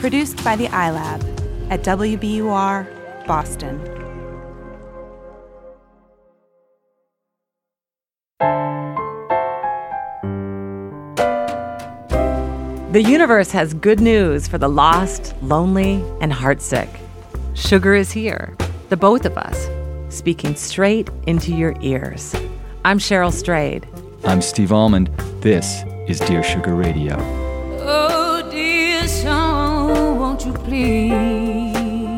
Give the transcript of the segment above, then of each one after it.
Produced by the iLab at WBUR, Boston. The universe has good news for the lost, lonely, and heartsick. Sugar is here, the both of us, speaking straight into your ears. I'm Cheryl Strayed. I'm Steve Almond. This is Dear Sugar Radio. Oh, dear song, won't you please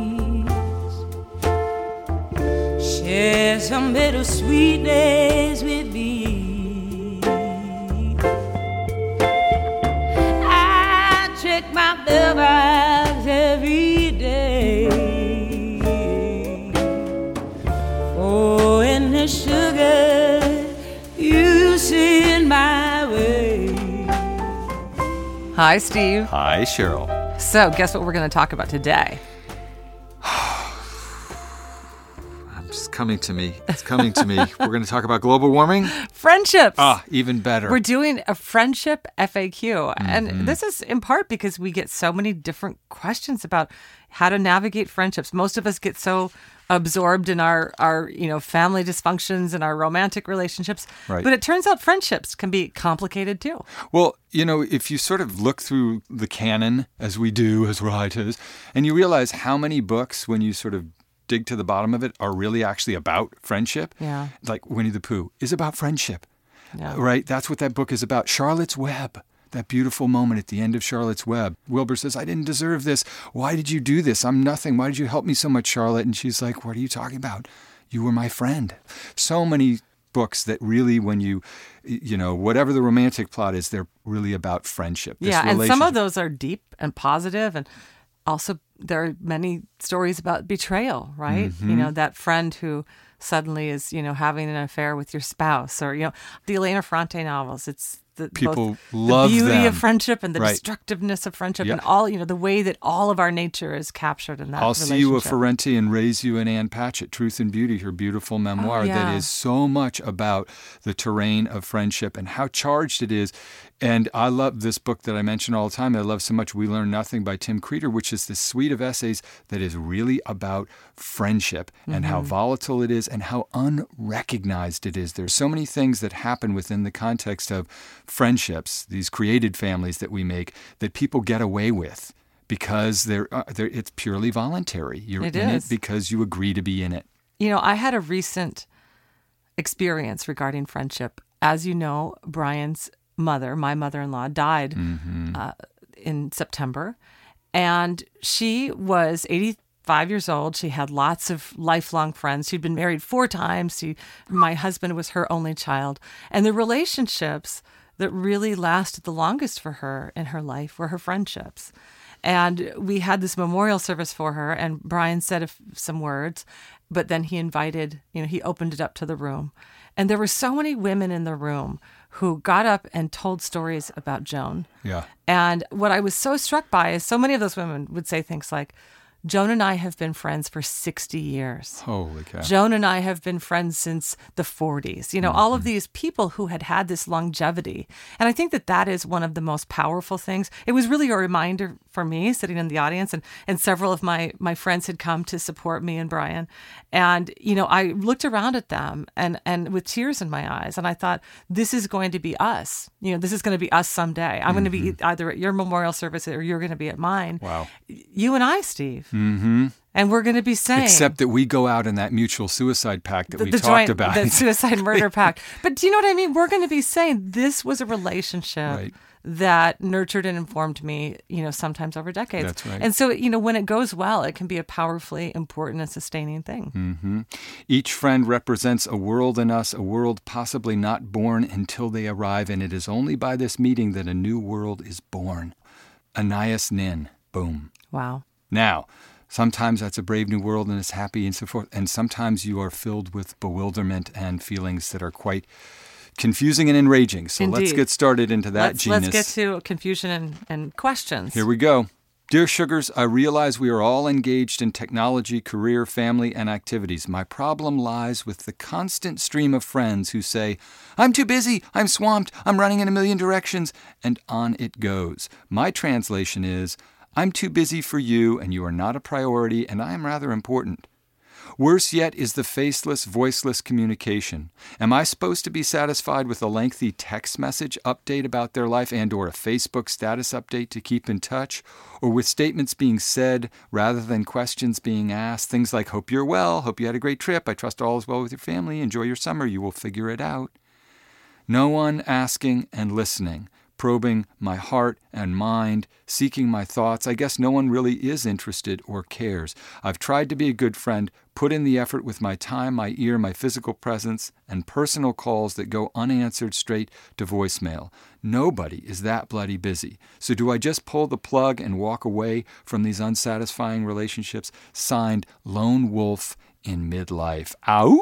share some bittersweet days with me? Check my mailbox every day. Oh, and the sugar you send my way. Hi, Steve. Hi, Cheryl. So, guess what we're going to talk about today? It's coming to me. It's coming to me. We're going to talk about global warming. Friendships. Even better. We're doing a friendship FAQ. And this is in part because we get so many different questions about how to navigate friendships. Most of us get so absorbed in our family dysfunctions and our romantic relationships. Right. But it turns out friendships can be complicated too. Well, if you sort of look through the canon, as we do as writers, and you realize how many books, when you sort of dig to the bottom of it, are really actually about friendship. Yeah. Like Winnie the Pooh is about friendship. Yeah. Right? That's what that book is about. Charlotte's Web. That beautiful moment at the end of Charlotte's Web. Wilbur says, I didn't deserve this. Why did you do this? I'm nothing. Why did you help me so much, Charlotte? And she's like, what are you talking about? You were my friend. So many books that really, when you whatever the romantic plot is, they're really about friendship. Yeah, and some of those are deep and positive, and also there are many stories about betrayal, right? That friend who suddenly is, having an affair with your spouse, or, the Elena Ferrante novels. It's people love the beauty them. of friendship and the Right. destructiveness of friendship, Yep. and all, the way that all of our nature is captured in that I'll relationship. see you a Ferrante and raise you an Anne Patchett, Truth and Beauty, her beautiful memoir yeah. that is so much about the terrain of friendship and how charged it is. And I love this book that I mention all the time. I love so much, We Learn Nothing by Tim Creeder, which is this suite of essays that is really about friendship and how volatile it is and how unrecognized it is. There's so many things that happen within the context of friendships, these created families that we make, that people get away with because it's purely voluntary. You're in it because you agree to be in it. I had a recent experience regarding friendship. As you know, Brian's mother, my mother-in-law, died in September. And she was 85 years old. She had lots of lifelong friends. She'd been married 4 times. My husband was her only child. And the relationships that really lasted the longest for her in her life were her friendships. And we had this memorial service for her, and Brian said some words, but then he invited, he opened it up to the room. And there were so many women in the room who got up and told stories about Joan. Yeah. And what I was so struck by is so many of those women would say things like, Joan and I have been friends for 60 years. Holy cow. Joan and I have been friends since the 40s. All of these people who had this longevity. And I think that is one of the most powerful things. It was really a reminder for me sitting in the audience, and several of my friends had come to support me and Brian. And, I looked around at them and with tears in my eyes, and I thought, this is going to be us. This is going to be us someday. I'm going to be either at your memorial service or you're going to be at mine. Wow. You and I, Steve. Mm-hmm. And we're going to be saying... Except that we go out in that mutual suicide pact that we the talked about. The suicide murder pact. But do you know what I mean? We're going to be saying this was a relationship that nurtured and informed me, sometimes over decades. That's right. And so, when it goes well, it can be a powerfully important and sustaining thing. Mm-hmm. Each friend represents a world in us, a world possibly not born until they arrive, and it is only by this meeting that a new world is born. Anais Nin. Boom. Wow. Now, sometimes that's a brave new world and it's happy and so forth. And sometimes you are filled with bewilderment and feelings that are quite confusing and enraging. So Indeed. Let's get started into that genus. Let's get to confusion and questions. Here we go. Dear Sugars, I realize we are all engaged in technology, career, family, and activities. My problem lies with the constant stream of friends who say, I'm too busy, I'm swamped, I'm running in a million directions, and on it goes. My translation is, I'm too busy for you, and you are not a priority, and I am rather important. Worse yet is the faceless, voiceless communication. Am I supposed to be satisfied with a lengthy text message update about their life and or a Facebook status update to keep in touch? Or with statements being said rather than questions being asked? Things like, hope you're well, hope you had a great trip, I trust all is well with your family, enjoy your summer, you will figure it out. No one asking and listening, probing my heart and mind, seeking my thoughts. I guess no one really is interested or cares. I've tried to be a good friend, put in the effort with my time, my ear, my physical presence, and personal calls that go unanswered straight to voicemail. Nobody is that bloody busy. So do I just pull the plug and walk away from these unsatisfying relationships? Signed, Lone Wolf in Midlife.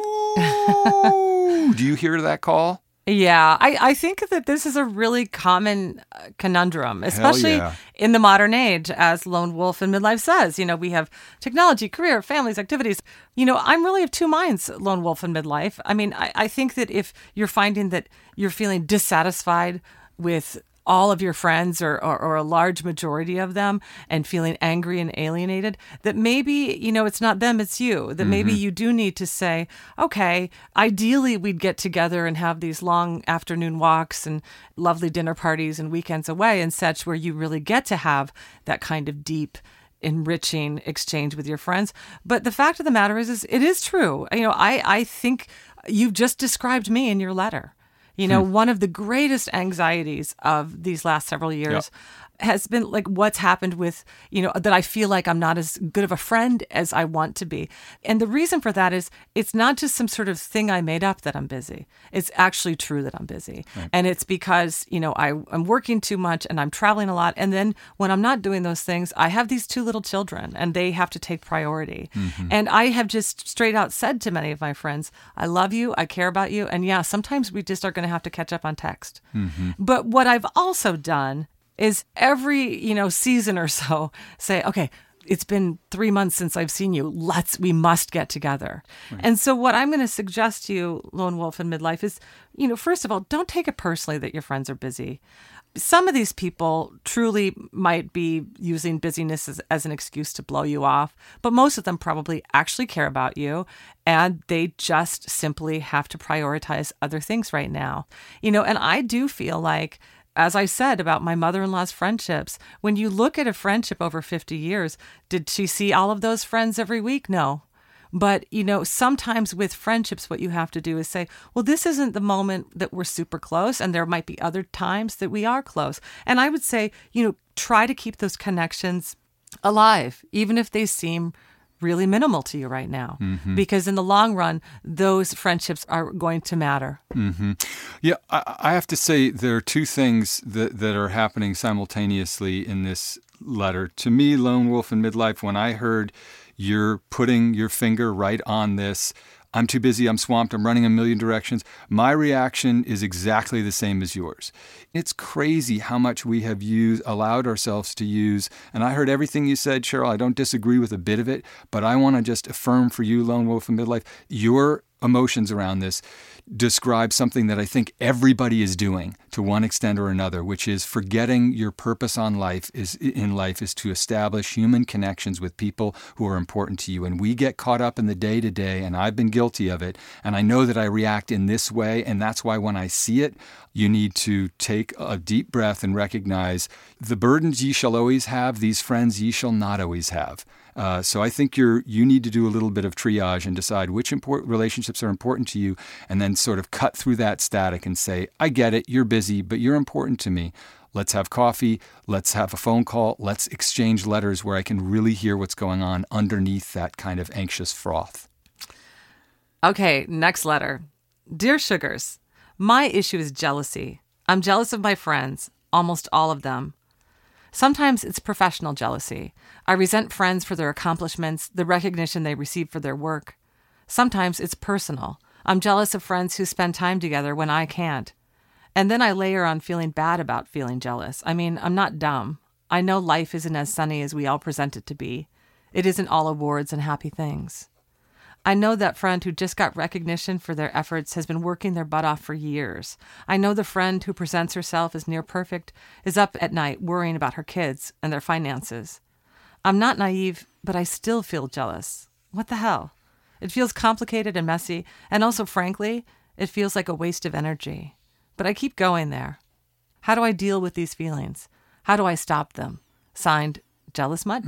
Ow! Do you hear that call? Yeah, I think that this is a really common conundrum, especially in the modern age, as Lone Wolf in Midlife says. You know, we have technology, career, families, activities. You know, I'm really of two minds, Lone Wolf in Midlife. I mean, I think that if you're finding that you're feeling dissatisfied with all of your friends or a large majority of them and feeling angry and alienated, that maybe, you know, it's not them, it's you. That maybe you do need to say, okay, ideally we'd get together and have these long afternoon walks and lovely dinner parties and weekends away and such, where you really get to have that kind of deep, enriching exchange with your friends. But the fact of the matter is it is true. You know, I think you've just described me in your letter. You know, one of the greatest anxieties of these last several years has been like what's happened with, you know, that I feel like I'm not as good of a friend as I want to be. And the reason for that is it's not just some sort of thing I made up that I'm busy. It's actually true that I'm busy. Right. And it's because, you know, I'm working too much and I'm traveling a lot. And then when I'm not doing those things, I have these two little children and they have to take priority. And I have just straight out said to many of my friends, I love you, I care about you. And yeah, sometimes we just are going to have to catch up on text. But what I've also done is every, you know, season or so say, okay, it's been 3 months since I've seen you. We must get together. Right. And so what I'm going to suggest to you, Lone Wolf in Midlife, is, you know, first of all, don't take it personally that your friends are busy. Some of these people truly might be using busyness as an excuse to blow you off, but most of them probably actually care about you, and they just simply have to prioritize other things right now. You know, and I do feel like, as I said about my mother-in-law's friendships, when you look at a friendship over 50 years, did she see all of those friends every week? No. But, you know, sometimes with friendships, what you have to do is say, well, this isn't the moment that we're super close, and there might be other times that we are close. And I would say, you know, try to keep those connections alive, even if they seem really minimal to you right now, because in the long run, those friendships are going to matter. Yeah, I have to say there are two things that are happening simultaneously in this letter. To me, Lone Wolf in Midlife, when I heard you're putting your finger right on this, I'm too busy, I'm swamped, I'm running a million directions, my reaction is exactly the same as yours. It's crazy how much we have allowed ourselves to use, and I heard everything you said, Cheryl. I don't disagree with a bit of it, but I want to just affirm for you, Lone Wolf in Midlife, your emotions around this describe something that I think everybody is doing to one extent or another, which is forgetting your purpose in life is to establish human connections with people who are important to you. And we get caught up in the day-to-day, and I've been guilty of it, and I know that I react in this way, and that's why when I see it, you need to take a deep breath and recognize the burdens ye shall always have, these friends ye shall not always have. So I think you need to do a little bit of triage and decide which relationships are important to you, and then sort of cut through that static and say, I get it, you're busy, but you're important to me. Let's have coffee. Let's have a phone call. Let's exchange letters where I can really hear what's going on underneath that kind of anxious froth. Okay, next letter. Dear Sugars, my issue is jealousy. I'm jealous of my friends, almost all of them. Sometimes it's professional jealousy. I resent friends for their accomplishments, the recognition they receive for their work. Sometimes it's personal. I'm jealous of friends who spend time together when I can't. And then I layer on feeling bad about feeling jealous. I mean, I'm not dumb. I know life isn't as sunny as we all present it to be. It isn't all awards and happy things. I know that friend who just got recognition for their efforts has been working their butt off for years. I know the friend who presents herself as near perfect is up at night worrying about her kids and their finances. I'm not naive, but I still feel jealous. What the hell? It feels complicated and messy, and also, frankly, it feels like a waste of energy. But I keep going there. How do I deal with these feelings? How do I stop them? Signed, Jealous Much?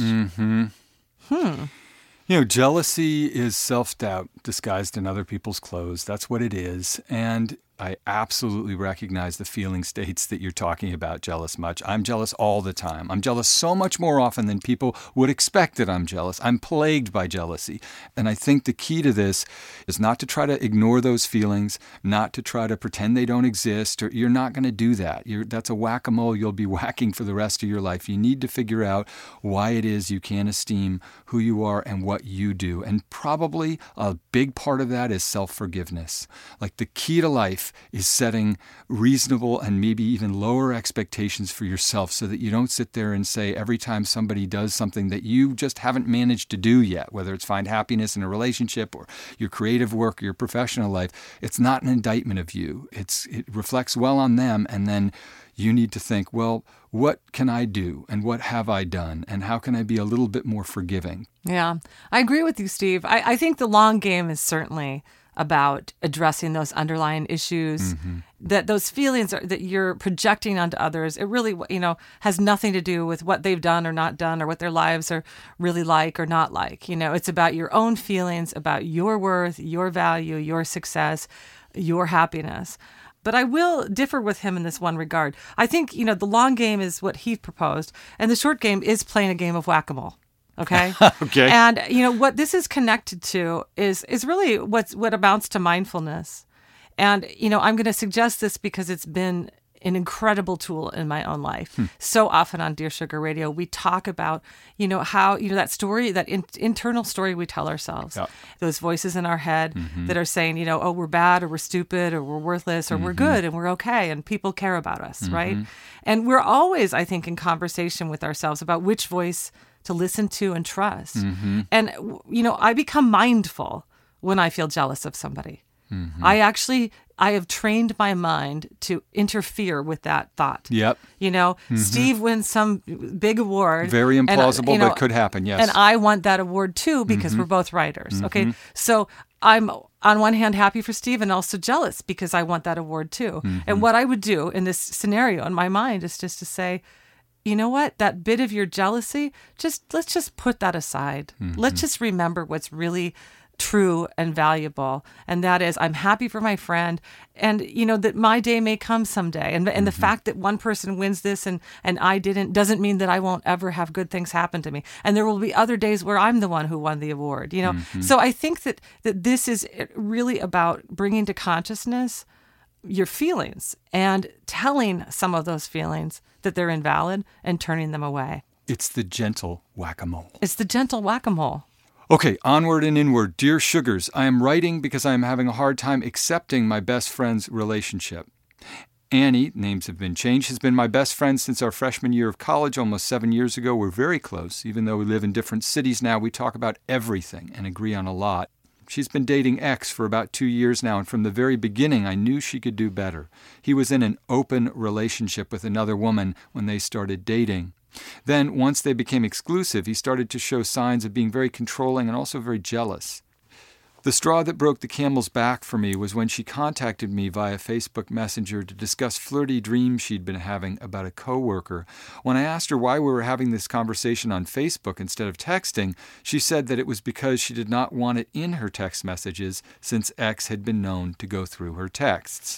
Jealousy is self-doubt disguised in other people's clothes. That's what it is. And I absolutely recognize the feeling states that you're talking about, jealous much. I'm jealous all the time. I'm jealous so much more often than people would expect that I'm jealous. I'm plagued by jealousy. And I think the key to this is not to try to ignore those feelings, not to try to pretend they don't exist, or you're not going to do that. That's a whack-a-mole you'll be whacking for the rest of your life. You need to figure out why it is you can't esteem who you are and what you do. And probably a big part of that is self-forgiveness. Like the key to life is setting reasonable and maybe even lower expectations for yourself so that you don't sit there and say every time somebody does something that you just haven't managed to do yet, whether it's find happiness in a relationship or your creative work or your professional life, it's not an indictment of you. It reflects well on them, and then you need to think, well, what can I do and what have I done and how can I be a little bit more forgiving? Yeah, I agree with you, Steve. I think the long game is certainly about addressing those underlying issues, that those feelings that you're projecting onto others, it really, has nothing to do with what they've done or not done or what their lives are really like or not like. It's about your own feelings, about your worth, your value, your success, your happiness. But I will differ with him in this one regard. I think, the long game is what he proposed, and the short game is playing a game of whack-a-mole. Okay. Okay. And what this is connected to is really what amounts to mindfulness. And I'm going to suggest this because it's been an incredible tool in my own life. So often on Dear Sugar Radio, we talk about how that story, that internal story we tell ourselves, those voices in our head that are saying oh, we're bad or we're stupid or we're worthless or we're good and we're okay and people care about us, right? And we're always, I think, in conversation with ourselves about which voice to listen to and trust. And, I become mindful when I feel jealous of somebody. I have trained my mind to interfere with that thought. Yep. Steve wins some big award. Very implausible, but could happen, yes. And I want that award too because we're both writers, okay? So I'm on one hand happy for Steve and also jealous because I want that award too. And what I would do in this scenario in my mind is just to say, you know what? That bit of your jealousy, let's just put that aside. Let's just remember what's really true and valuable. And that is, I'm happy for my friend and, that my day may come someday. And the fact that one person wins this and I didn't doesn't mean that I won't ever have good things happen to me. And there will be other days where I'm the one who won the award, So I think that this is really about bringing to consciousness your feelings and telling some of those feelings that they're invalid and turning them away. It's the gentle whack-a-mole. It's the gentle whack-a-mole. Okay, onward and inward. Dear Sugars, I am writing because I am having a hard time accepting my best friend's relationship. Annie, names have been changed, has been my best friend since our freshman year of college almost 7 years ago. We're very close. Even though we live in different cities now, we talk about everything and agree on a lot. She's been dating X for about 2 years now, and from the very beginning, I knew she could do better. He was in an open relationship with another woman when they started dating. Then, once they became exclusive, he started to show signs of being very controlling and also very jealous. The straw that broke the camel's back for me was when she contacted me via Facebook Messenger to discuss flirty dreams she'd been having about a coworker. When I asked her why we were having this conversation on Facebook instead of texting, she said that it was because she did not want it in her text messages since X had been known to go through her texts.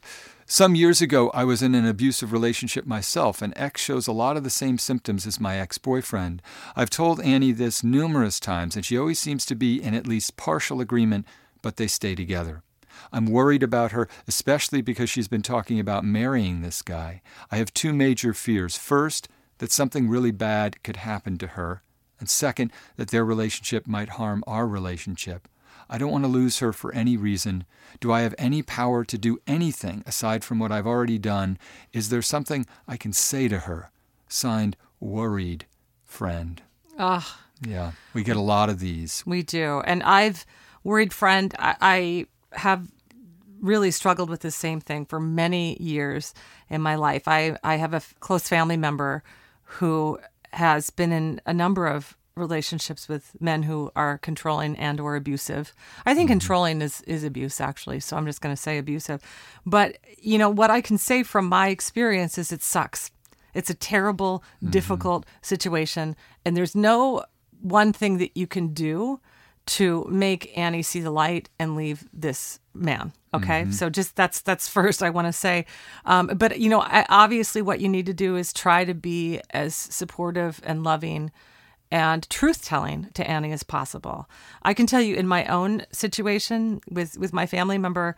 Some years ago, I was in an abusive relationship myself, and X shows a lot of the same symptoms as my ex-boyfriend. I've told Annie this numerous times, and she always seems to be in at least partial agreement, but they stay together. I'm worried about her, especially because she's been talking about marrying this guy. I have two major fears. First, that something really bad could happen to her, and second, that their relationship might harm our relationship. I don't want to lose her for any reason. Do I have any power to do anything aside from what I've already done? Is there something I can say to her? Signed, Worried Friend. Ah, Yeah, we get a lot of these. we do. And I've Worried friend, I have really struggled with the same thing for many years in my life. I have a close family member who has been in a number of relationships with men who are controlling and or abusive. I think controlling is abuse, actually, so I'm just going to say abusive. But, what I can say from my experience is it sucks. It's a terrible, difficult situation, and there's no one thing that you can do to make Annie see the light and leave this man. Okay, so just that's first I want to say. But obviously, what you need to do is try to be as supportive and loving and truth-telling to Annie as possible. I can tell you in my own situation with my family member,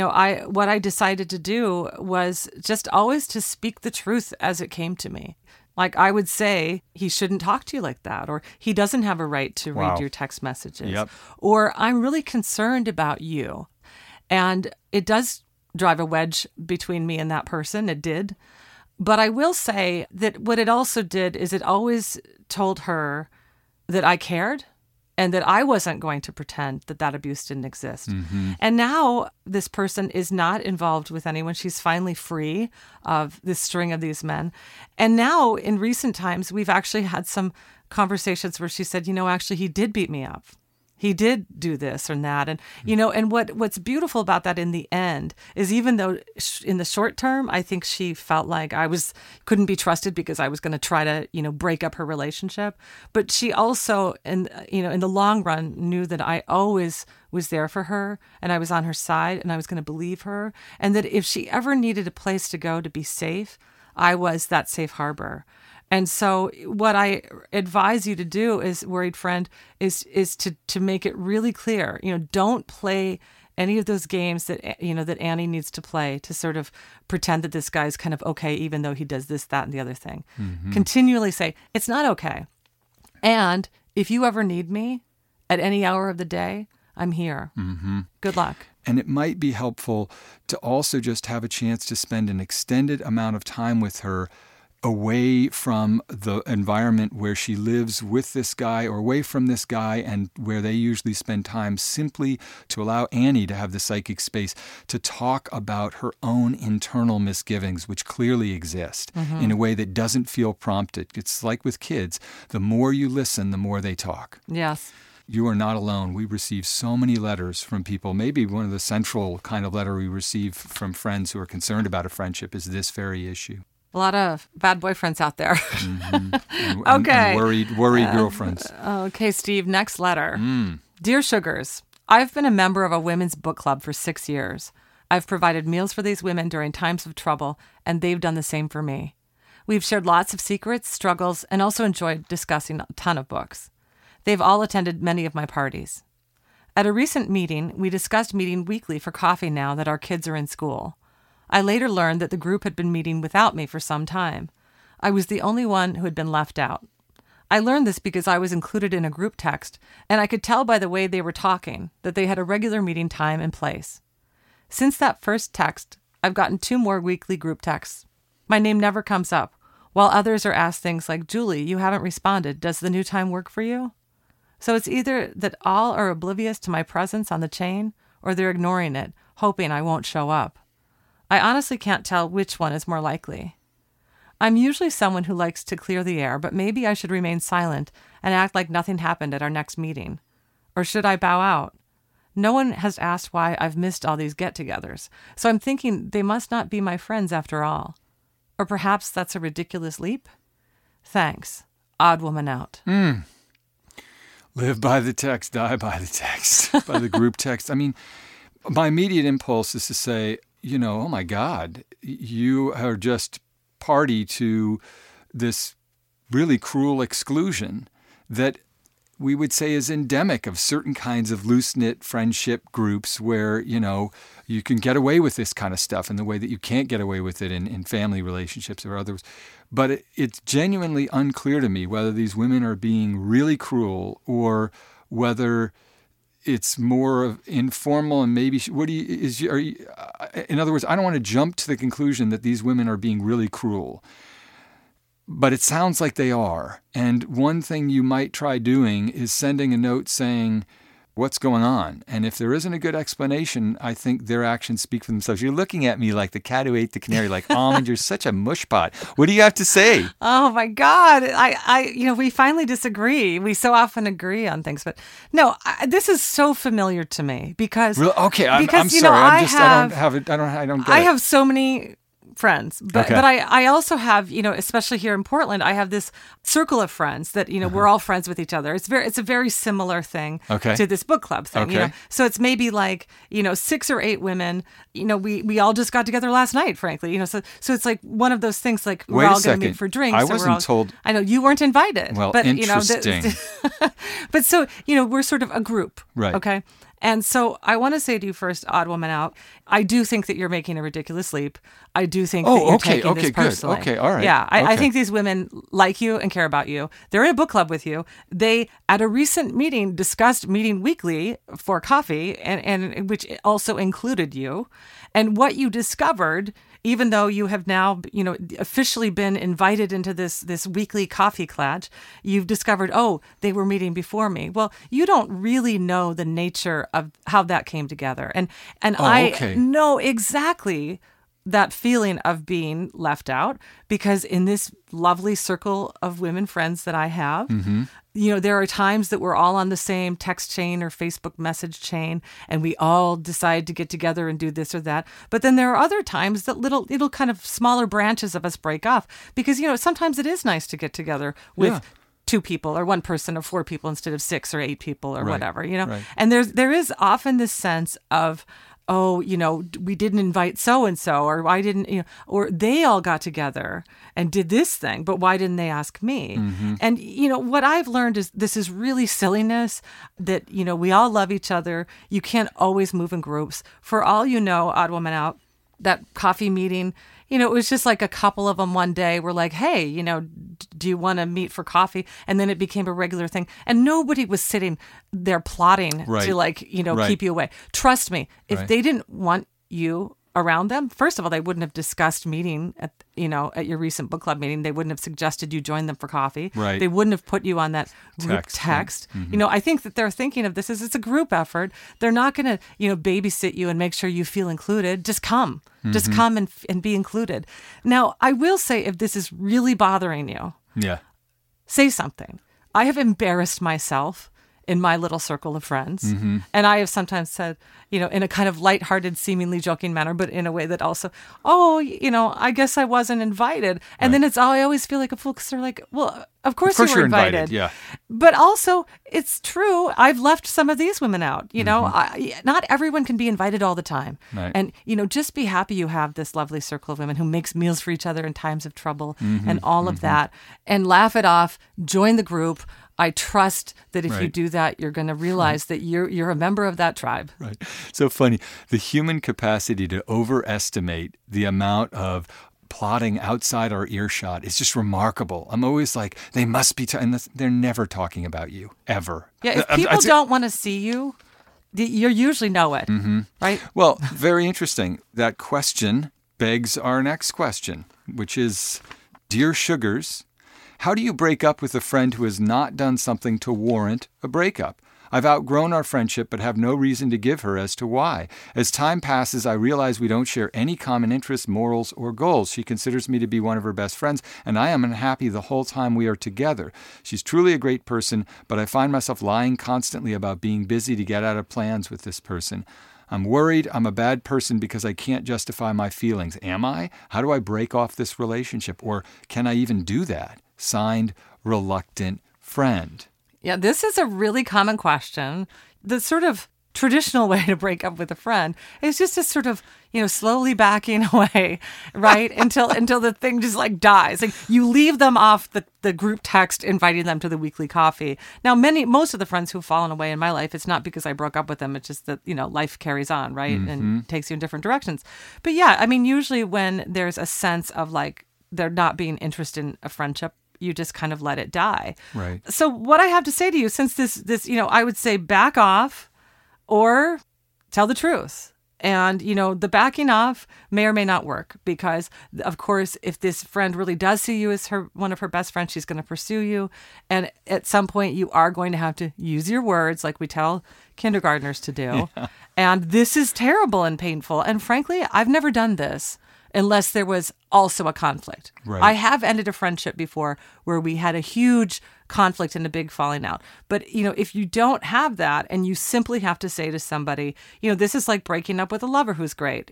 what I decided to do was just always to speak the truth as it came to me. Like I would say, he shouldn't talk to you like that, or he doesn't have a right to read your text messages, or I'm really concerned about you. And it does drive a wedge between me and that person. It did. But I will say that what it also did is it always told her that I cared and that I wasn't going to pretend that abuse didn't exist. And now this person is not involved with anyone. She's finally free of this string of these men. And now in recent times, we've actually had some conversations where she said, actually, he did beat me up. He did do this or that. And, and what's beautiful about that in the end is even though in the short term, I think she felt like couldn't be trusted because I was going to try to, break up her relationship. But she also, in the long run, knew that I always was there for her and I was on her side and I was going to believe her. And that if she ever needed a place to go to be safe, I was that safe harbor. And so what I advise you to do is, worried friend, is to make it really clear, don't play any of those games that, that Annie needs to play to sort of pretend that this guy's kind of okay, even though he does this, that, and the other thing. Continually say, it's not okay. And if you ever need me at any hour of the day, I'm here. Good luck. And it might be helpful to also just have a chance to spend an extended amount of time with her away from the environment where she lives with this guy or away from this guy and where they usually spend time, simply to allow Annie to have the psychic space to talk about her own internal misgivings, which clearly exist in a way that doesn't feel prompted. It's like with kids. The more you listen, the more they talk. Yes. You are not alone. We receive so many letters from people. Maybe one of the central kind of letter we receive from friends who are concerned about a friendship is this very issue. A lot of bad boyfriends out there. And worried girlfriends. Okay, Steve, next letter. Dear Sugars, I've been a member of a women's book club for 6 years. I've provided meals for these women during times of trouble, and they've done the same for me. We've shared lots of secrets, struggles, and also enjoyed discussing a ton of books. They've all attended many of my parties. At a recent meeting, we discussed meeting weekly for coffee now that our kids are in school. I later learned that the group had been meeting without me for some time. I was the only one who had been left out. I learned this because I was included in a group text, and I could tell by the way they were talking that they had a regular meeting time and place. Since that first text, I've gotten 2 more weekly group texts. My name never comes up, while others are asked things like, Julie, you haven't responded. Does the new time work for you? So it's either that all are oblivious to my presence on the chain, or they're ignoring it, hoping I won't show up. I honestly can't tell which one is more likely. I'm usually someone who likes to clear the air, but maybe I should remain silent and act like nothing happened at our next meeting. Or should I bow out? No one has asked why I've missed all these get-togethers, so I'm thinking they must not be my friends after all. Or perhaps that's a ridiculous leap? Thanks. Odd woman out. Live by the text, die by the text, by the group text. I mean, my immediate impulse is to say, oh my God, you are just party to this really cruel exclusion that we would say is endemic of certain kinds of loose-knit friendship groups where, you can get away with this kind of stuff in the way that you can't get away with it in family relationships or others. But it's genuinely unclear to me whether these women are being really cruel or whether it's more informal and maybe in other words, I don't want to jump to the conclusion that these women are being really cruel, but it sounds like they are. And one thing you might try doing is sending a note saying, what's going on. And if there isn't a good explanation, I think their actions speak for themselves. You're looking at me like the cat who ate the canary, like, Almond, you're such a mushpot. What do you have to say? Oh my God. We finally disagree. We so often agree on things, but no, this is so familiar to me because. Really? Okay. I'm because, sorry. I don't get it. I have so many friends, but I also have, especially here in Portland, I have this circle of friends that, we're all friends with each other. It's a very similar thing to this book club thing. Okay. So it's maybe like, 6 or 8 women, we all just got together last night, frankly, so it's like one of those things like we're all going to meet for drinks. I wasn't told. I know you weren't invited. Well, but, interesting. But so, we're sort of a group. Right. Okay. And so I want to say to you first, Odd Woman Out, I do think that you're making a ridiculous leap. I do think that you're taking this personally. Good. Okay, all right. Yeah, I think these women like you and care about you. They're in a book club with you. They, at a recent meeting, discussed meeting weekly for coffee, and which also included you. And what you discovered, even though you have now, officially been invited into this weekly coffee clutch, you've discovered, they were meeting before me. Well, you don't really know the nature of how that came together. And I know exactly that feeling of being left out, because in this lovely circle of women friends that I have, there are times that we're all on the same text chain or Facebook message chain, and we all decide to get together and do this or that. But then there are other times that little kind of smaller branches of us break off, because, sometimes it is nice to get together with 2 people or 1 person or 4 people instead of 6 or 8 people or whatever, Right. And there is often this sense of, we didn't invite so-and-so, or I didn't, or they all got together and did this thing, but why didn't they ask me? And, what I've learned is this is really silliness, that, we all love each other. You can't always move in groups. For all you know, Odd Woman Out, that coffee meeting, it was just like a couple of them one day were like, hey, do you want to meet for coffee? And then it became a regular thing. And nobody was sitting there plotting to keep you away. Trust me, if they didn't want you around them, first of all, they wouldn't have discussed meeting at your recent book club meeting. They wouldn't have suggested you join them for coffee. Right. They wouldn't have put you on that group text. I think that they're thinking of this as it's a group effort. They're not going to, babysit you and make sure you feel included. Just come. Just come and be included. Now, I will say, if this is really bothering you, say something. I have embarrassed myself in my little circle of friends. And I have sometimes said, in a kind of lighthearted, seemingly joking manner, but in a way that also, I guess I wasn't invited. And then I always feel like a fool, because they're like, well, of course you were invited. Yeah. But also, it's true, I've left some of these women out. Not everyone can be invited all the time. Right. And, just be happy you have this lovely circle of women who makes meals for each other in times of trouble and all of that. And laugh it off, join the group. I trust that if you do that, you're going to realize that you're a member of that tribe. Right. So funny. The human capacity to overestimate the amount of plotting outside our earshot is just remarkable. I'm always like, they must be, and they're never talking about you, ever. Yeah, if people don't want to see you, you usually know it, right? Well, very interesting. That question begs our next question, which is, Dear Sugars, how do you break up with a friend who has not done something to warrant a breakup? I've outgrown our friendship, but have no reason to give her as to why. As time passes, I realize we don't share any common interests, morals, or goals. She considers me to be one of her best friends, and I am unhappy the whole time we are together. She's truly a great person, but I find myself lying constantly about being busy to get out of plans with this person. I'm worried I'm a bad person because I can't justify my feelings. Am I? How do I break off this relationship? Or can I even do that? Signed, Reluctant Friend. Yeah, this is a really common question. The sort of traditional way to break up with a friend is just to sort of, slowly backing away, right? until the thing just like dies. Like you leave them off the group text inviting them to the weekly coffee. Now, most of the friends who've fallen away in my life, it's not because I broke up with them. It's just that, life carries on, right? And takes you in different directions. But yeah, I mean, usually when there's a sense of like there not being interested in a friendship, you just kind of let it die. Right. So what I have to say to you, since this, I would say back off or tell the truth. And, the backing off may or may not work because, of course, if this friend really does see you as one of her best friends, she's going to pursue you. And at some point, you are going to have to use your words like we tell kindergartners to do. Yeah. And this is terrible and painful. And frankly, I've never done this unless there was also a conflict. Right. I have ended a friendship before where we had a huge conflict and a big falling out. But, if you don't have that and you simply have to say to somebody, this is like breaking up with a lover who's great.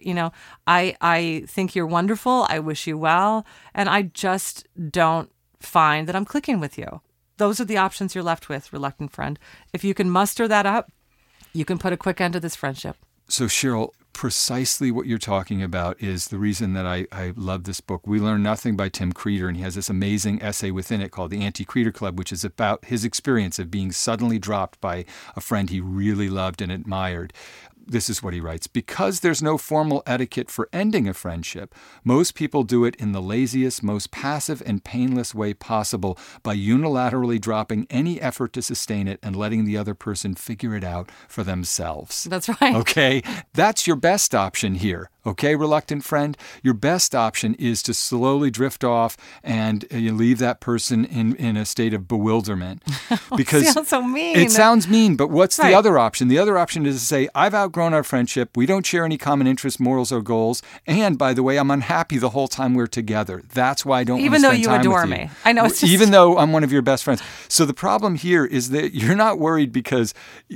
I think you're wonderful. I wish you well. And I just don't find that I'm clicking with you. Those are the options you're left with, reluctant friend. If you can muster that up, you can put a quick end to this friendship. So, Cheryl, precisely what you're talking about is the reason that I love this book. We Learn Nothing by Tim Creeder, and he has this amazing essay within it called The Anti-Creeder Club, which is about his experience of being suddenly dropped by a friend he really loved and admired. This is what he writes. Because there's no formal etiquette for ending a friendship, most people do it in the laziest, most passive and painless way possible by unilaterally dropping any effort to sustain it and letting the other person figure it out for themselves. That's right. Okay? That's your best option here. Okay, reluctant friend? Your best option is to slowly drift off and you leave that person in a state of bewilderment. Because sounds so mean. It sounds mean, but what's right. the other option? The other option is to say, I've outgrown our friendship. We don't share any common interests, morals, or goals. And by the way, I'm unhappy the whole time we're together. That's why I don't want to spend time with you. Even though you adore me. I know. It's just... Even though I'm one of your best friends. So the problem here is that you're not worried because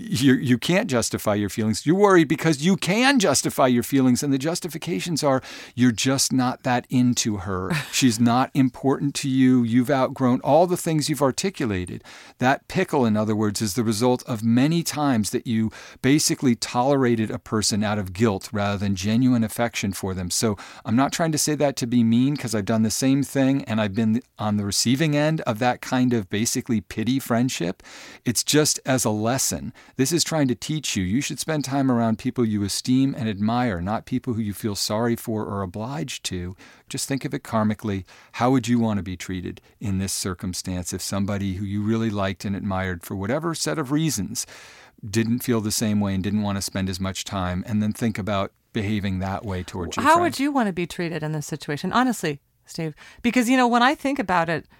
you can't justify your feelings. You're worried because you can justify your feelings, and the justifications are you're just not that into her. She's not important to you. You've outgrown all the things you've articulated. That pickle, in other words, is the result of many times that you basically tolerated a person out of guilt rather than genuine affection for them. So I'm not trying to say that to be mean, because I've done the same thing and I've been on the receiving end of that kind of basically pity friendship. It's just as a lesson. This is trying to teach you. You should spend time around people you esteem and admire, not people who you feel sorry for or obliged to. Just think of it karmically. How would you want to be treated in this circumstance if somebody who you really liked and admired for whatever set of reasons didn't feel the same way and didn't want to spend as much time? And then think about behaving that way towards your friend. How would you want to be treated in this situation? Honestly, Steve, because, when I think about it,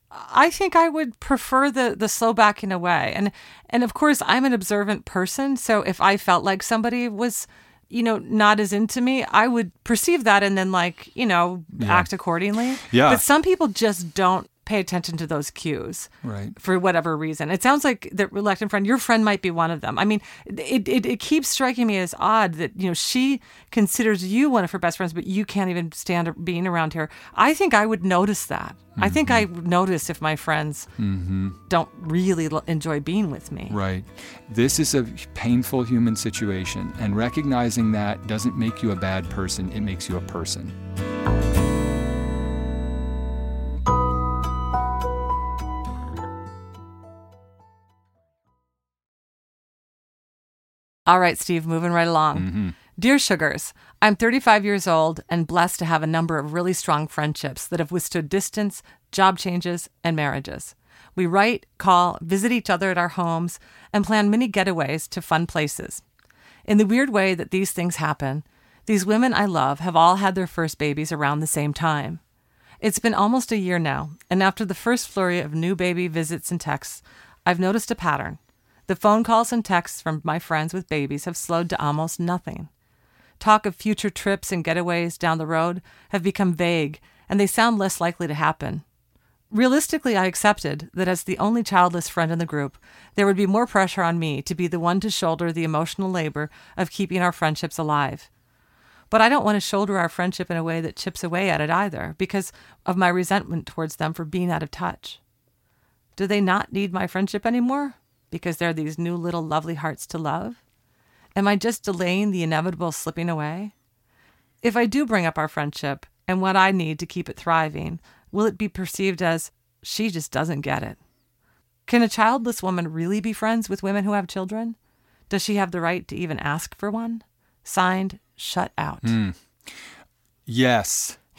I think I would prefer the slow backing away. And of course, I'm an observant person. So if I felt like somebody was, not as into me, I would perceive that and then act accordingly. Yeah. But some people just don't pay attention to those cues, right, for whatever reason. It sounds like the reluctant friend, your friend might be one of them. I mean, it keeps striking me as odd that, she considers you one of her best friends, but you can't even stand being around her. I think I would notice that. Mm-hmm. I think I would notice if my friends don't really enjoy being with me. Right. This is a painful human situation, and recognizing that doesn't make you a bad person. It makes you a person. All right, Steve, moving right along. Mm-hmm. Dear Sugars, I'm 35 years old and blessed to have a number of really strong friendships that have withstood distance, job changes, and marriages. We write, call, visit each other at our homes, and plan many getaways to fun places. In the weird way that these things happen, these women I love have all had their first babies around the same time. It's been almost a year now, and after the first flurry of new baby visits and texts, I've noticed a pattern. The phone calls and texts from my friends with babies have slowed to almost nothing. Talk of future trips and getaways down the road have become vague, and they sound less likely to happen. Realistically, I accepted that as the only childless friend in the group, there would be more pressure on me to be the one to shoulder the emotional labor of keeping our friendships alive. But I don't want to shoulder our friendship in a way that chips away at it either, because of my resentment towards them for being out of touch. Do they not need my friendship anymore? Because they're these new little lovely hearts to love? Am I just delaying the inevitable slipping away? If I do bring up our friendship and what I need to keep it thriving, will it be perceived as, she just doesn't get it? Can a childless woman really be friends with women who have children? Does she have the right to even ask for one? Signed, Shut Out. Yes.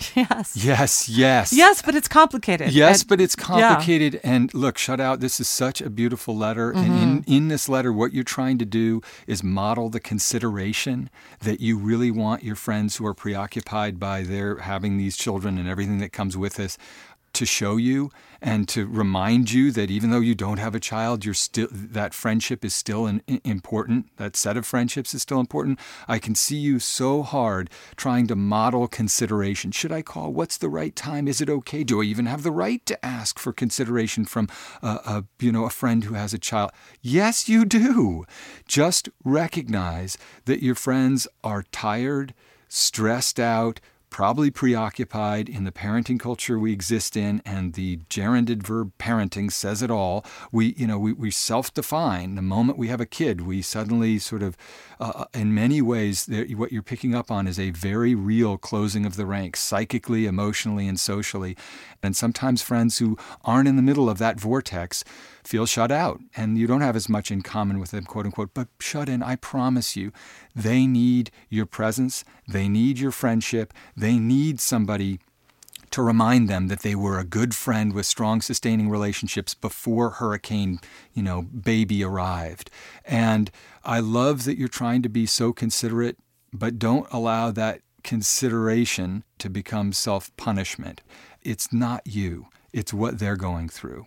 Yes. Yes. Yes, but it's complicated. Yes, but it's complicated. Yeah. And look, Shut Out, this is such a beautiful letter. Mm-hmm. And in this letter, what you're trying to do is model the consideration that you really want your friends who are preoccupied by their having these children and everything that comes with this to show you, and to remind you that even though you don't have a child, you're still, that friendship is still important. That set of friendships is still important. I can see you so hard trying to model consideration. Should I call? What's the right time? Is it okay? Do I even have the right to ask for consideration from a friend who has a child? Yes, you do. Just recognize that your friends are tired, stressed out, probably preoccupied in the parenting culture we exist in, and the gerunded verb parenting says it all. We self-define. The moment we have a kid, we suddenly sort of, in many ways, what you're picking up on is a very real closing of the ranks, psychically, emotionally, and socially. And sometimes friends who aren't in the middle of that vortex feel shut out, and you don't have as much in common with them, quote unquote, but shut in. I promise you, they need your presence. They need your friendship. They need somebody to remind them that they were a good friend with strong, sustaining relationships before Hurricane, baby arrived. And I love that you're trying to be so considerate, but don't allow that consideration to become self-punishment. It's not you. It's what they're going through.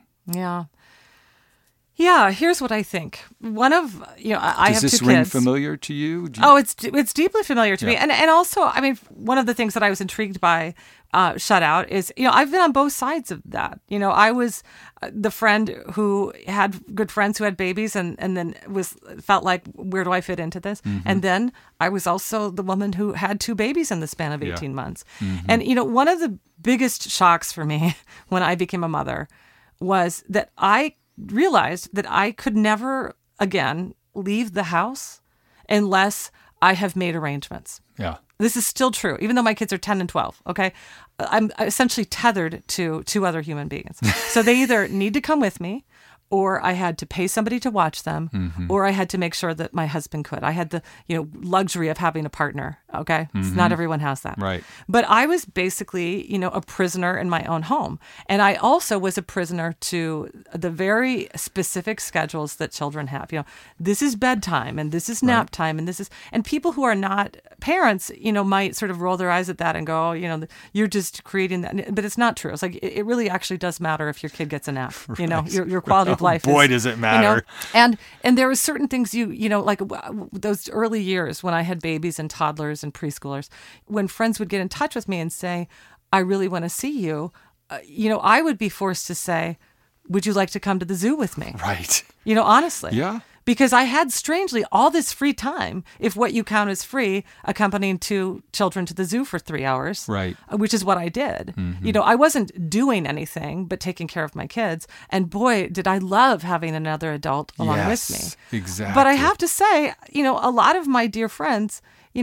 Yeah, here's what I think. One of, I have 2 kids. Does this ring familiar to you? It's deeply familiar to me. And also, I mean, one of the things that I was intrigued by Shut Out is, I've been on both sides of that. I was the friend who had good friends who had babies and then felt like, where do I fit into this? Mm-hmm. And then I was also the woman who had 2 babies in the span of 18 months. Mm-hmm. And, one of the biggest shocks for me when I became a mother was that I realized that I could never again leave the house unless I have made arrangements. Yeah. This is still true, even though my kids are 10 and 12, okay? I'm essentially tethered to 2 other human beings. So they either need to come with me, or I had to pay somebody to watch them, mm-hmm. or I had to make sure that my husband could. I had the luxury of having a partner, okay? Mm-hmm. So not everyone has that. Right. But I was basically, a prisoner in my own home. And I also was a prisoner to the very specific schedules that children have. This is bedtime, and this is nap time, and people who are not parents, might sort of roll their eyes at that and go, you're just creating that. But it's not true. It's like, it really actually does matter if your kid gets a nap, your quality of life. Boy, does it matter. And there were certain things like those early years when I had babies and toddlers and preschoolers, when friends would get in touch with me and say, I really want to see you, I would be forced to say, would you like to come to the zoo with me? Right. Honestly. Yeah. Because I had, strangely, all this free time, if what you count as free, accompanying 2 children to the zoo for 3 hours, right? Which is what I did. Mm-hmm. I wasn't doing anything but taking care of my kids. And boy, did I love having another adult along with me. Exactly. But I have to say, a lot of my dear friends,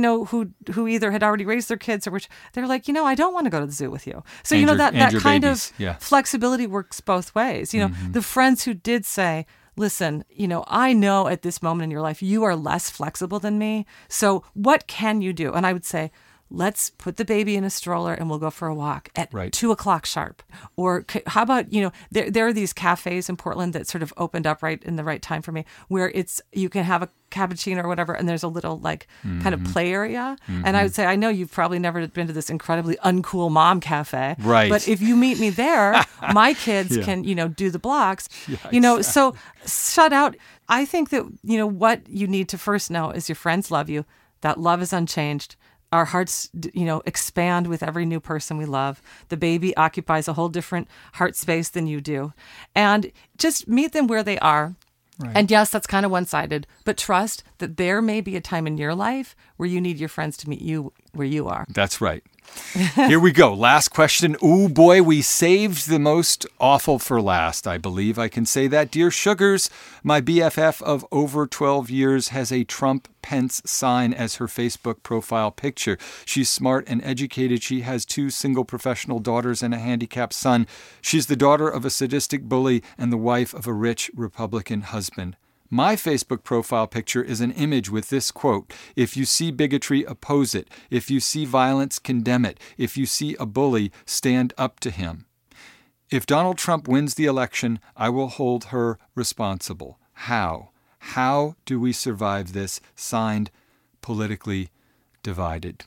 who either had already raised their kids or which they're like, I don't want to go to the zoo with you. So, that kind of flexibility works both ways. Mm-hmm. The friends who did say, listen, I know at this moment in your life, you are less flexible than me. So what can you do? And I would say, let's put the baby in a stroller and we'll go for a walk at 2:00 sharp. Or how about, there are these cafes in Portland that sort of opened up right in the right time for me, where you can have a cappuccino or whatever, and there's a little kind of play area. Mm-hmm. And I would say, I know you've probably never been to this incredibly uncool mom cafe, right? But if you meet me there, my kids can, do the blocks, exactly. So Shut Out. I think that, what you need to first know is your friends love you. That love is unchanged. Our hearts, expand with every new person we love. The baby occupies a whole different heart space than you do. And just meet them where they are. Right. And yes, that's kind of one-sided, but trust that there may be a time in your life where you need your friends to meet you where you are. That's right. Here we go. Last question. Ooh, boy, we saved the most awful for last. I believe I can say that. Dear Sugars, my BFF of over 12 years has a Trump-Pence sign as her Facebook profile picture. She's smart and educated. She has 2 single professional daughters and a handicapped son. She's the daughter of a sadistic bully and the wife of a rich Republican husband. My Facebook profile picture is an image with this quote: "If you see bigotry, oppose it. If you see violence, condemn it. If you see a bully, stand up to him." If Donald Trump wins the election, I will hold her responsible. How? How do we survive this? Signed, Politically Divided.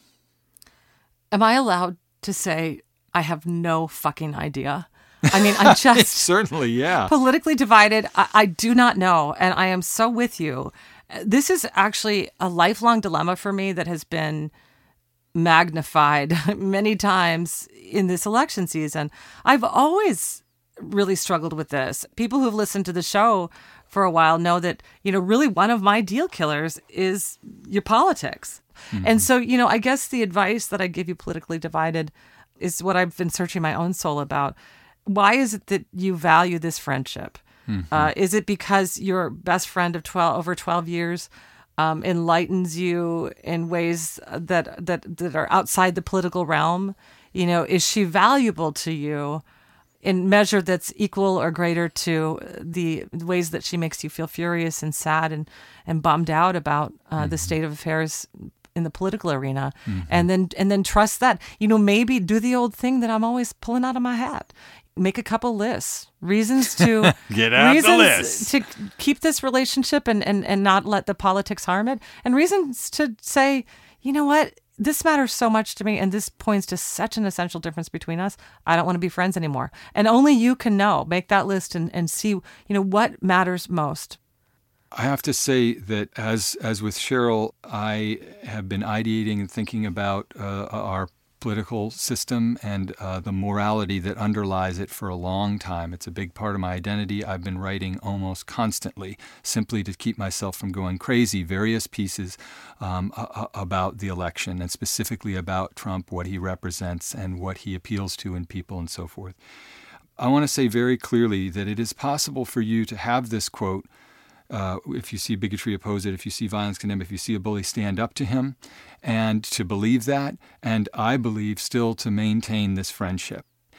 Am I allowed to say I have no fucking idea? I mean, I'm just Certainly, yeah. politically divided. I do not know. And I am so with you. This is actually a lifelong dilemma for me that has been magnified many times in this election season. I've always really struggled with this. People who've listened to the show for a while know that, really one of my deal killers is your politics. Mm-hmm. And so, I guess the advice that I give you, politically divided, is what I've been searching my own soul about. Why is it that you value this friendship? Mm-hmm. Is it because your best friend of over 12 years enlightens you in ways that are outside the political realm? Is she valuable to you in measure that's equal or greater to the ways that she makes you feel furious and sad and bummed out about the state of affairs in the political arena? Mm-hmm. And then trust that, maybe do the old thing that I'm always pulling out of my hat. Make a couple lists, reasons to get out the list to keep this relationship and not let the politics harm it, and reasons to say, you know what, this matters so much to me, and this points to such an essential difference between us. I don't want to be friends anymore. And only you can know. Make that list and see, what matters most. I have to say that as with Cheryl, I have been ideating and thinking about our political system and the morality that underlies it for a long time. It's a big part of my identity. I've been writing almost constantly, simply to keep myself from going crazy, various pieces about the election, and specifically about Trump, what he represents and what he appeals to in people and so forth. I want to say very clearly that it is possible for you to have this quote, if you see bigotry, oppose it. If you see violence, condemn it. If you see a bully, stand up to him. And to believe that, and I believe still to maintain this friendship.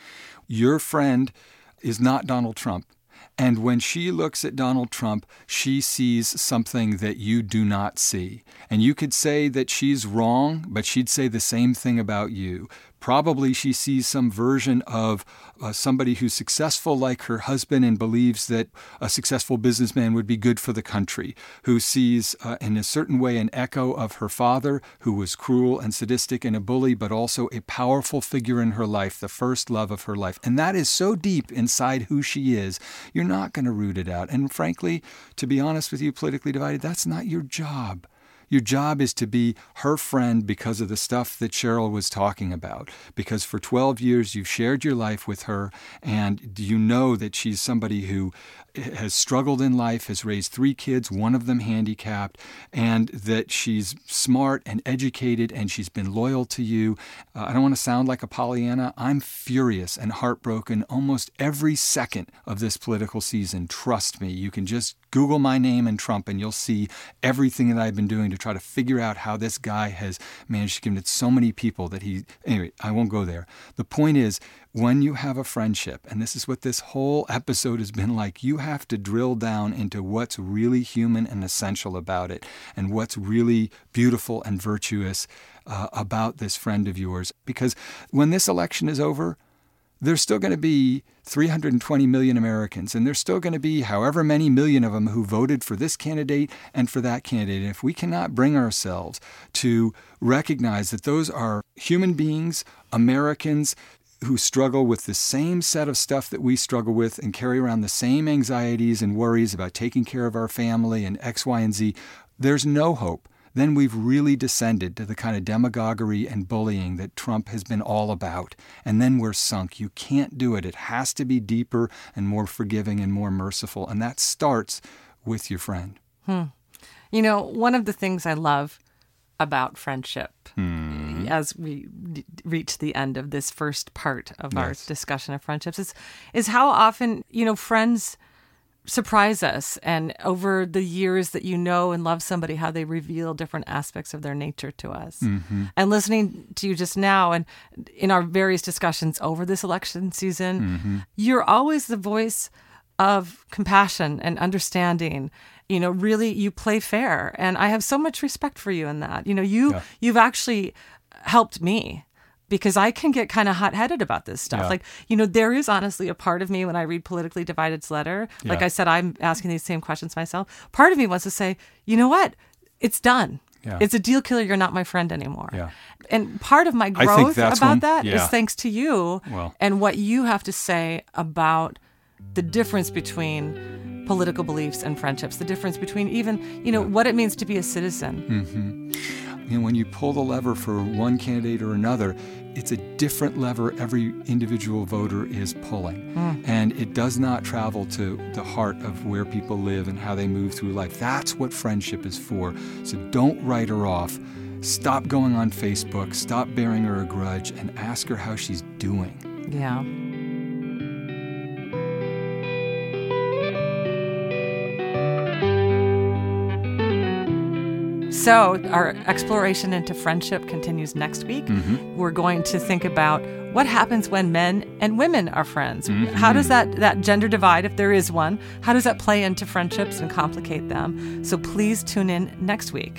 Your friend is not Donald Trump. And when she looks at Donald Trump, she sees something that you do not see. And you could say that she's wrong, but she'd say the same thing about you. Probably she sees some version of somebody who's successful like her husband and believes that a successful businessman would be good for the country, who sees in a certain way an echo of her father, who was cruel and sadistic and a bully, but also a powerful figure in her life, the first love of her life. And that is so deep inside who she is, you're not going to root it out. And frankly, to be honest with you, politically divided, that's not your job. Your job is to be her friend because of the stuff that Cheryl was talking about. Because for 12 years you've shared your life with her, and you know that she's somebody who has struggled in life, has raised 3 kids, one of them handicapped, and that she's smart and educated and she's been loyal to you. I don't want to sound like a Pollyanna. I'm furious and heartbroken almost every second of this political season. Trust me, you can just Google my name and Trump and you'll see everything that I've been doing to try to figure out how this guy has managed to convince so many people that anyway, I won't go there. The point is, when you have a friendship, and this is what this whole episode has been like, you have to drill down into what's really human and essential about it, and what's really beautiful and virtuous about this friend of yours. Because when this election is over, there's still going to be 320 million Americans, and there's still going to be however many million of them who voted for this candidate and for that candidate. And if we cannot bring ourselves to recognize that those are human beings, Americans, who struggle with the same set of stuff that we struggle with and carry around the same anxieties and worries about taking care of our family and X, Y, and Z, there's no hope. Then we've really descended to the kind of demagoguery and bullying that Trump has been all about. And then we're sunk. You can't do it. It has to be deeper and more forgiving and more merciful. And that starts with your friend. One of the things I love about friendship, as we reach the end of this first part of our discussion of friendships, is how often, friends surprise us, and over the years that you know and love somebody, how they reveal different aspects of their nature to us. Mm-hmm. And listening to you just now and in our various discussions over this election season, you're always the voice of compassion and understanding. Really, you play fair. And I have so much respect for you in that. You've actually helped me, because I can get kind of hot-headed about this stuff. There is honestly a part of me when I read Politically Divided's letter, like I said, I'm asking these same questions myself. Part of me wants to say, you know what? It's done. Yeah. It's a deal killer. You're not my friend anymore. Yeah. And part of my growth about that is thanks to you and what you have to say about the difference between political beliefs and friendships, the difference between even, what it means to be a citizen. Mm-hmm. When you pull the lever for one candidate or another, it's a different lever every individual voter is pulling. And it does not travel to the heart of where people live and how they move through life. That's what friendship is for. So don't write her off. Stop going on Facebook. Stop bearing her a grudge and ask her how she's doing. Yeah. So our exploration into friendship continues next week. Mm-hmm. We're going to think about what happens when men and women are friends. Mm-hmm. How does that gender divide, if there is one, how does that play into friendships and complicate them? So please tune in next week.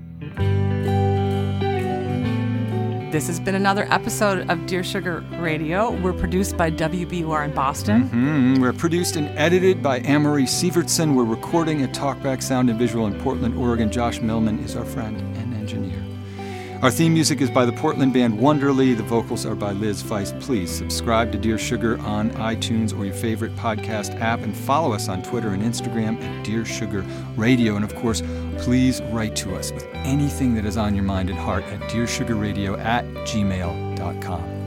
This has been another episode of Dear Sugar Radio. We're produced by WBUR in Boston. Mm-hmm. We're produced and edited by Anne-Marie Sievertson. We're recording at Talkback Sound and Visual in Portland, Oregon. Josh Millman is our friend and engineer. Our theme music is by the Portland band Wonderly. The vocals are by Liz Feist. Please subscribe to Dear Sugar on iTunes or your favorite podcast app, and follow us on Twitter and Instagram at Dear Sugar Radio. And of course, please write to us with anything that is on your mind and heart at dearsugarradio@gmail.com.